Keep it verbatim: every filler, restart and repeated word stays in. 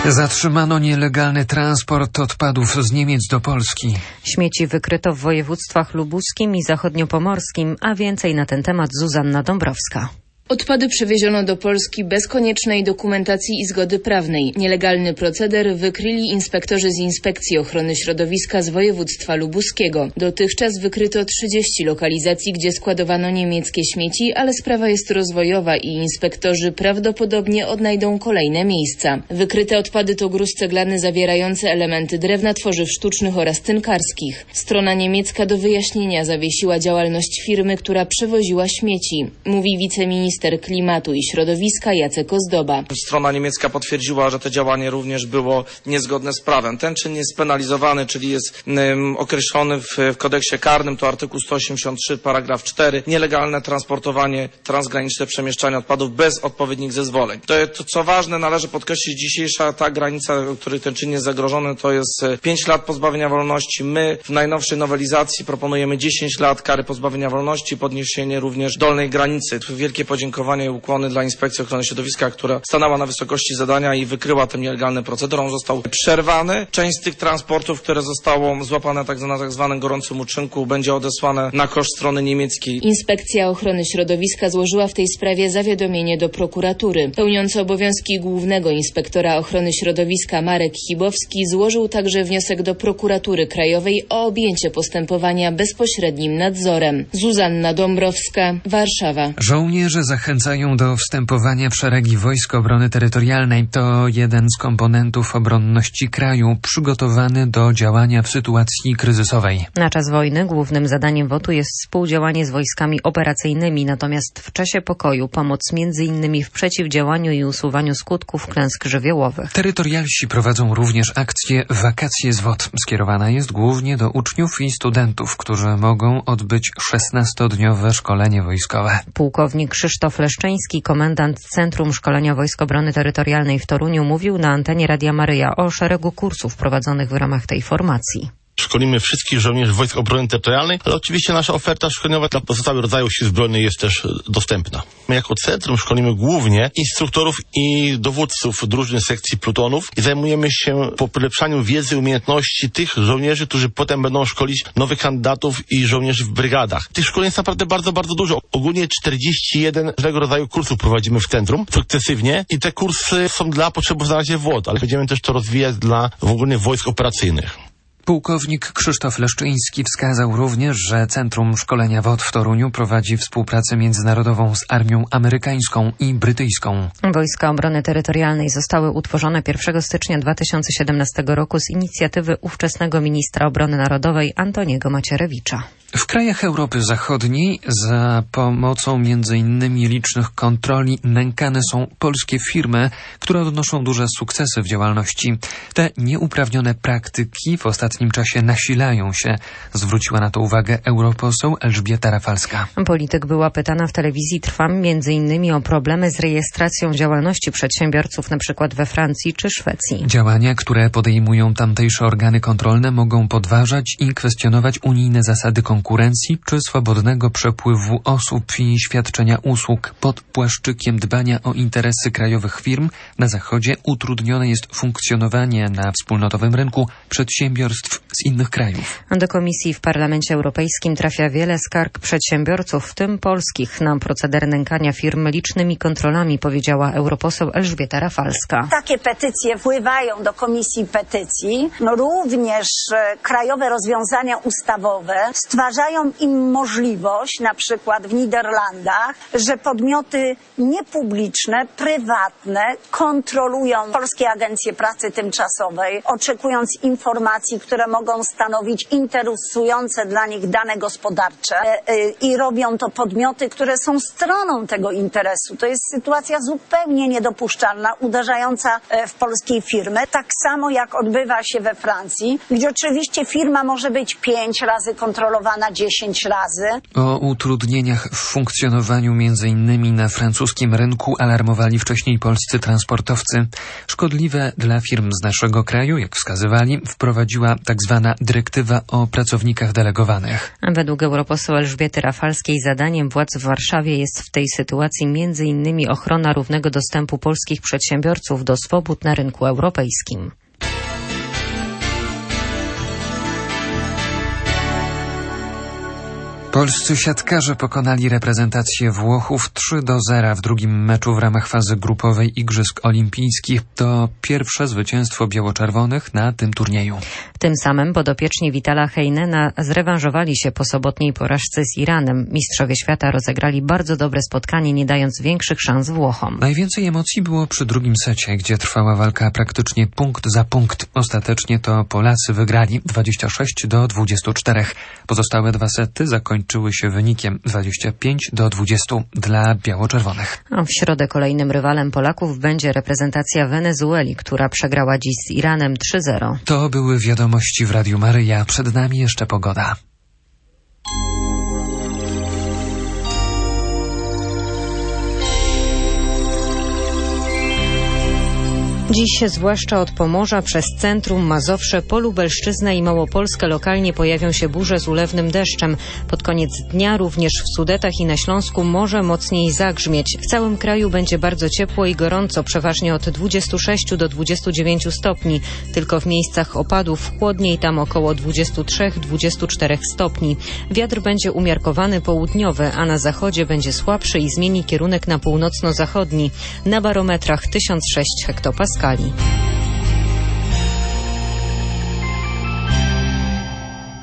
Zatrzymano nielegalny transport odpadów z Niemiec do Polski. Śmieci wykryto w województwach lubuskim i zachodniopomorskim, a więcej na ten temat Zuzanna Dąbrowska. Odpady przewieziono do Polski bez koniecznej dokumentacji i zgody prawnej. Nielegalny proceder wykryli inspektorzy z Inspekcji Ochrony Środowiska z województwa lubuskiego. Dotychczas wykryto trzydzieści lokalizacji, gdzie składowano niemieckie śmieci, ale sprawa jest rozwojowa i inspektorzy prawdopodobnie odnajdą kolejne miejsca. Wykryte odpady to gruz ceglany zawierający elementy drewna, tworzyw sztucznych oraz tynkarskich. Strona niemiecka do wyjaśnienia zawiesiła działalność firmy, która przewoziła śmieci, mówi wiceminister Minister Klimatu i Środowiska Jacek Ozdoba. Strona niemiecka potwierdziła, że to działanie również było niezgodne z prawem. Ten czyn jest spenalizowany, czyli jest um, określony w, w kodeksie karnym, to artykuł sto osiemdziesiąt trzy, paragraf cztery. Nielegalne transportowanie, transgraniczne przemieszczanie odpadów bez odpowiednich zezwoleń. To, to co ważne, należy podkreślić, dzisiejsza ta granica, o której ten czyn jest zagrożony, to jest pięć lat pozbawienia wolności. My w najnowszej nowelizacji proponujemy dziesięć lat kary pozbawienia wolności, podniesienie również dolnej granicy. Wielkie podziękowanie i ukłony dla Inspekcji Ochrony Środowiska, która stanęła na wysokości zadania i wykryła ten nielegalny proceder. On został przerwany. Część z tych transportów, które zostało złapane tak na tak zwanym gorącym uczynku, będzie odesłane na koszt strony niemieckiej. Inspekcja Ochrony Środowiska złożyła w tej sprawie zawiadomienie do prokuratury. Pełniący obowiązki głównego inspektora ochrony środowiska Marek Chibowski złożył także wniosek do prokuratury krajowej o objęcie postępowania bezpośrednim nadzorem. Zuzanna Dąbrowska, Warszawa. Żołnierze zachęcają do wstępowania w szeregi Wojsk Obrony Terytorialnej. To jeden z komponentów obronności kraju przygotowany do działania w sytuacji kryzysowej. Na czas wojny głównym zadaniem W O T U jest współdziałanie z wojskami operacyjnymi, natomiast w czasie pokoju pomoc między innymi w przeciwdziałaniu i usuwaniu skutków klęsk żywiołowych. Terytorialsi prowadzą również akcję Wakacje z W O T. Skierowana jest głównie do uczniów i studentów, którzy mogą odbyć szesnastodniowe szkolenie wojskowe. Pułkownik Krzysztof Leszczyński, komendant Centrum Szkolenia Wojsk Obrony Terytorialnej w Toruniu, mówił na antenie Radia Maryja o szeregu kursów prowadzonych w ramach tej formacji. Szkolimy wszystkich żołnierzy Wojsk Obrony Terytorialnej, ale oczywiście nasza oferta szkoleniowa dla pozostałych rodzajów sił zbrojnych jest też dostępna. My jako centrum szkolimy głównie instruktorów i dowódców drużyn, sekcji, plutonów i zajmujemy się polepszaniem wiedzy i umiejętności tych żołnierzy, którzy potem będą szkolić nowych kandydatów i żołnierzy w brygadach. Tych szkoleń jest naprawdę bardzo, bardzo dużo. Ogólnie czterdzieści jeden różnego rodzaju kursów prowadzimy w centrum sukcesywnie i te kursy są dla potrzebów na razie W O T, ale będziemy też to rozwijać dla ogólnie wojsk operacyjnych. Pułkownik Krzysztof Leszczyński wskazał również, że Centrum Szkolenia W O T w Toruniu prowadzi współpracę międzynarodową z armią amerykańską i brytyjską. Wojska Obrony Terytorialnej zostały utworzone pierwszego stycznia dwa tysiące siedemnastego roku z inicjatywy ówczesnego ministra obrony narodowej Antoniego Macierewicza. W krajach Europy Zachodniej za pomocą między innymi licznych kontroli nękane są polskie firmy, które odnoszą duże sukcesy w działalności. Te nieuprawnione praktyki w ostatnim czasie nasilają się, zwróciła na to uwagę europoseł Elżbieta Rafalska. Polityk była pytana w telewizji Trwam między innymi o problemy z rejestracją działalności przedsiębiorców np. we Francji czy Szwecji. Działania, które podejmują tamtejsze organy kontrolne, mogą podważać i kwestionować unijne zasady konkurencji konkurencji czy swobodnego przepływu osób i świadczenia usług. Pod płaszczykiem dbania o interesy krajowych firm na Zachodzie utrudnione jest funkcjonowanie na wspólnotowym rynku przedsiębiorstw z innych krajów. Do Komisji w Parlamencie Europejskim trafia wiele skarg przedsiębiorców, w tym polskich, na proceder nękania firm licznymi kontrolami, powiedziała europoseł Elżbieta Rafalska. Takie petycje wpływają do Komisji Petycji. No również e, krajowe rozwiązania ustawowe stwarzają im możliwość, na przykład w Niderlandach, że podmioty niepubliczne, prywatne kontrolują polskie agencje pracy tymczasowej, oczekując informacji, które mogą stanowić interesujące dla nich dane gospodarcze e, e, i robią to podmioty, które są stroną tego interesu. To jest sytuacja zupełnie niedopuszczalna, uderzająca w polskie firmy, tak samo jak odbywa się we Francji, gdzie oczywiście firma może być pięć razy kontrolowana, dziesięć razy. O utrudnieniach w funkcjonowaniu między innymi na francuskim rynku alarmowali wcześniej polscy transportowcy. Szkodliwe dla firm z naszego kraju, jak wskazywali, wprowadziła tzw. dyrektywa o pracownikach delegowanych. Według europoseł Elżbiety Rafalskiej zadaniem władz w Warszawie jest w tej sytuacji między innymi ochrona równego dostępu polskich przedsiębiorców do swobód na rynku europejskim. Polscy siatkarze pokonali reprezentację Włochów trzy do zera w drugim meczu w ramach fazy grupowej Igrzysk Olimpijskich. To pierwsze zwycięstwo biało-czerwonych na tym turnieju. Tym samym podopieczni Vitala Heinena zrewanżowali się po sobotniej porażce z Iranem. Mistrzowie świata rozegrali bardzo dobre spotkanie, nie dając większych szans Włochom. Najwięcej emocji było przy drugim secie, gdzie trwała walka praktycznie punkt za punkt. Ostatecznie to Polacy wygrali dwadzieścia sześć do dwudziestu czterech. Pozostałe dwa sety zakończyły się wynikiem dwadzieścia pięć do dwudziestu dla biało-czerwonych. A w środę kolejnym rywalem Polaków będzie reprezentacja Wenezueli, która przegrała dziś z Iranem trzy zero. To były wiadomości w Radiu Maryja. Przed nami jeszcze pogoda. Dziś zwłaszcza od Pomorza przez centrum, Mazowsze, Polubelszczyznę i Małopolskę lokalnie pojawią się burze z ulewnym deszczem. Pod koniec dnia również w Sudetach i na Śląsku może mocniej zagrzmieć. W całym kraju będzie bardzo ciepło i gorąco, przeważnie od dwudziestu sześciu do dwudziestu dziewięciu stopni. Tylko w miejscach opadów chłodniej, tam około dwudziestu trzech do dwudziestu czterech stopni. Wiatr będzie umiarkowany południowy, a na zachodzie będzie słabszy i zmieni kierunek na północno-zachodni. Na barometrach tysiąc sześć hektopaskali.